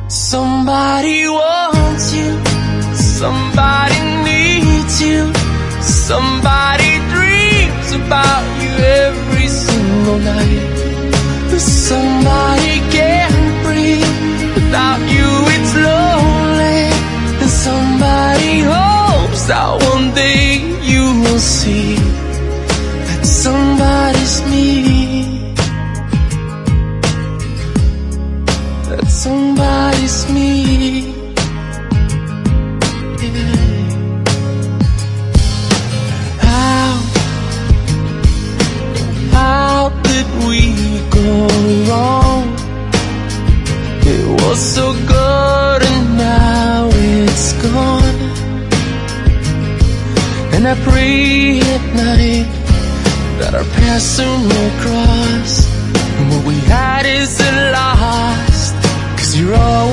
Somebody wants you, somebody needs you, somebody dreams about you every single night. Somebody can't breathe without you, it's lonely. And somebody hopes that one day you will see that somebody's me, that somebody's me. How did we go wrong? It was so good and now it's gone. And I pray at night that our paths soon will cross, and what we had isn't lost, 'cause you're always